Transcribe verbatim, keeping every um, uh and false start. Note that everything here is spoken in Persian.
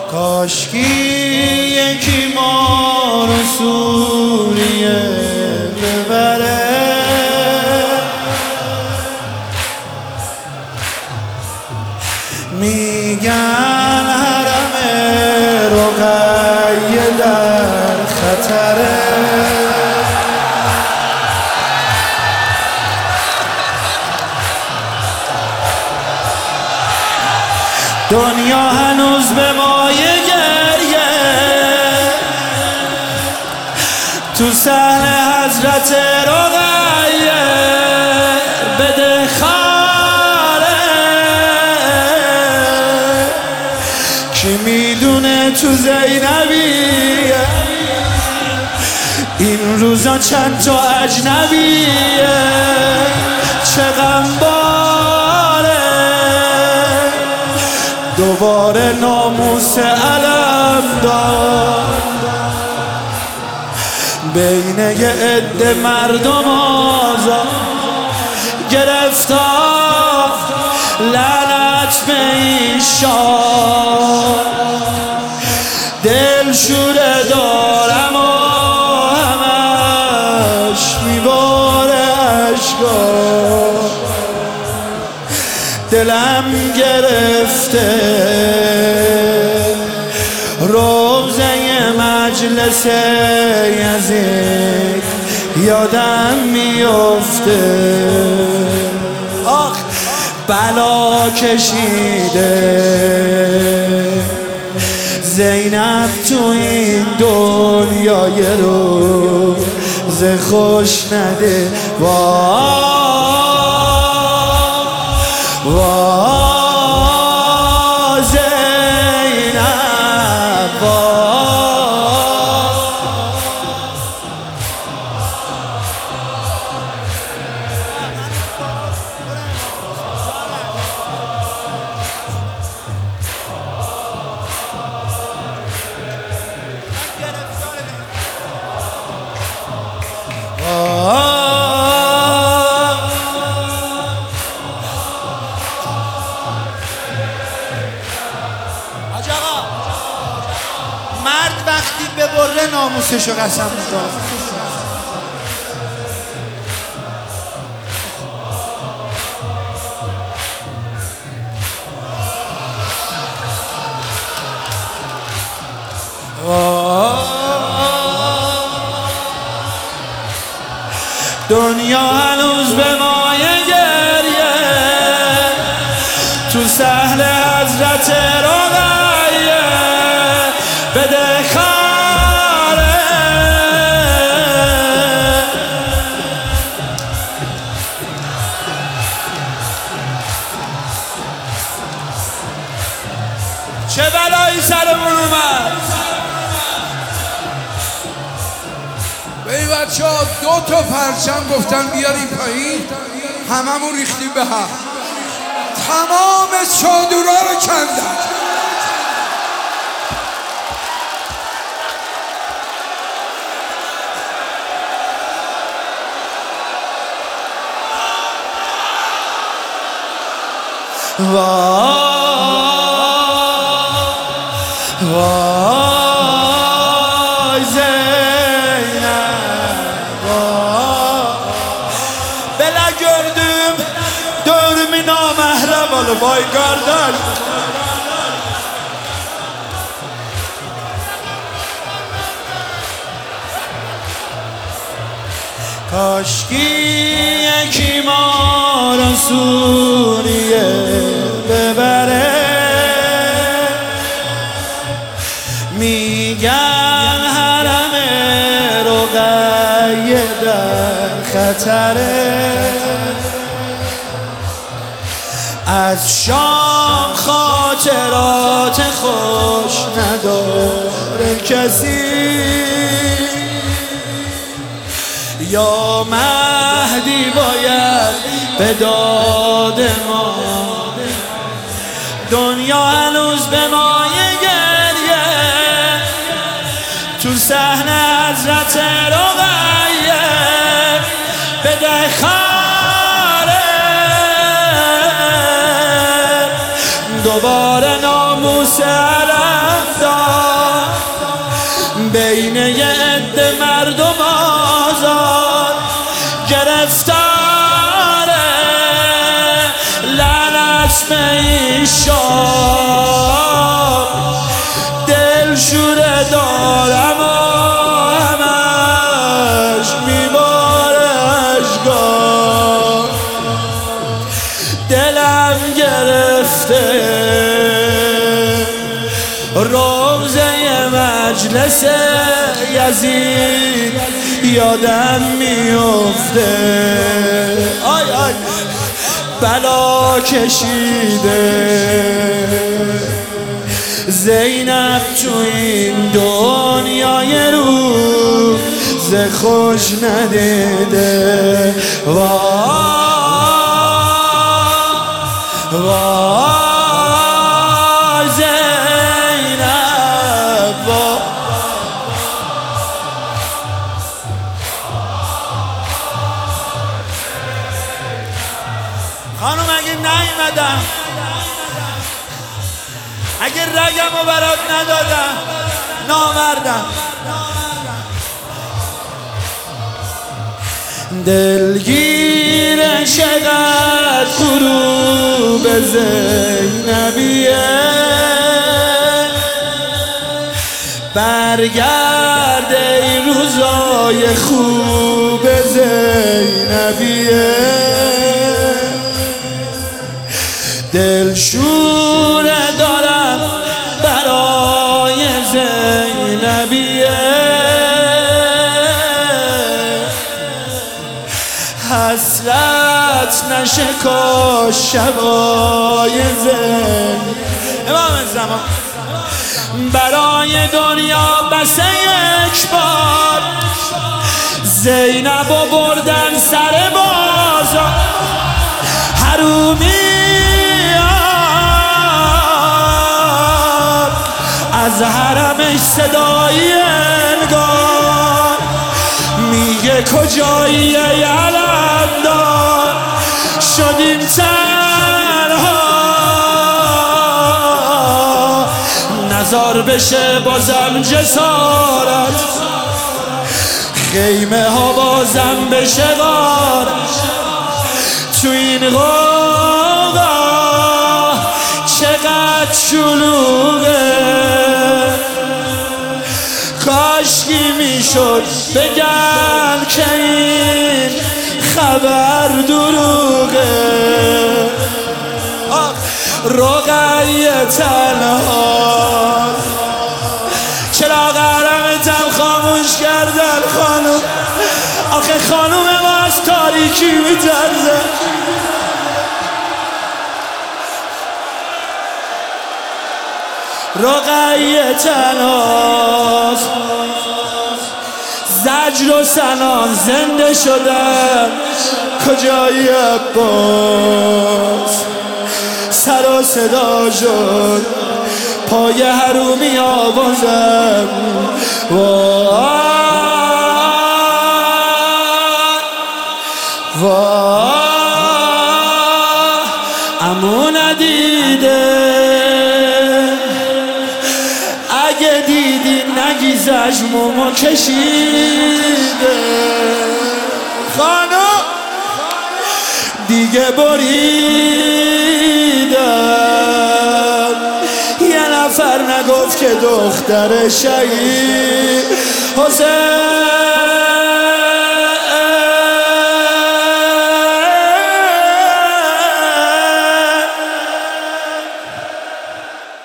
کاشکی یکی ما رو سوریه ببره، میگن حرم رقیه در خطره. دنیا هنوز به مایه گریه تو صحن حضرت رقیه بده خاره. کی میدونه تو زینبیه این روزا چند تا اجنبیه، چه غم باره دوباره ناموس علم دار بین یه عده مردم آزاد گرفتار. لعنت به این شاه دل شوره دارم و همش میباره اشکا، دلم گرفته روزه مجلس یزید یادم میفته. آخ بلا کشیده زینب تو این دنیای روز خوش نده. وای وای زینب وای. مرد وقتی ببره ناموسشو قسم می‌خوره. دنیا هنوز به مایه گریه تو صحن حضرت رقیه بده خاره. چه بلایی سرمون اومد. به این بچه ها دو تا پرچم گفتن بیاریم پایین، هممون ریختیم به هم، تمام چادرها رو کندن. وای وای زینب وای بلا gördüm dövrümü namahrem ol vay kardeş. کاشکی یکی ما رو سوریه ببره، میگن حرم رقیه در خطره. از شام خاطرات خوش نداره کسی، یا مهدی باید به داد ما. دنیا هنوز به مایه گریه تو صحن حضرت رقیه بده خاره. دوباره ناموس علم بین یه عده مردم آزاد گرفتاره، لعنت به این شاه دلشوره دارم و همش میباره اشکار، دلم گرفته روزه مجلس یزید یادم میفته، آی آی بلا کشیده زینب تو این دنیای روز خوش ندیده، وای وای زینب وای. خانم اگه نیومدم، اگه رگم رو برات ندادم نامردم. دلگیر چقدر غروب زینبیه، برگرد ای روزای خوب زینبیه، دلشوره دارم برای زینبیه، حسرت نشه کاش شبای زین امام زمان برای دنیا بسه یک بار زینب و بردن سر بازار، حرومی از حرمش صدایی انگار میگه کجایی ای علمدار، شدیم تنها نزار بشه بازم جسارت، خیمه ها بازم بشه غارت، تو این غوغا چقدر شلوغه، کاشکی میشد بگن که این خبر دروغه، رقیه تنها چرا قرمتم خاموش کردن خانوم، آخه خانوم ما از تاریکی میترزه، رقیه تنهاست، زجر و سنان زنده شدن، کجایی عباس سر و صدا شد پای حرومی آوازم، وای وای امو ندیده، اگه دیدی نگیزش مومو کشیده، خانم دیگه بریدم، یه نفر نگفت که دختر شهید حسین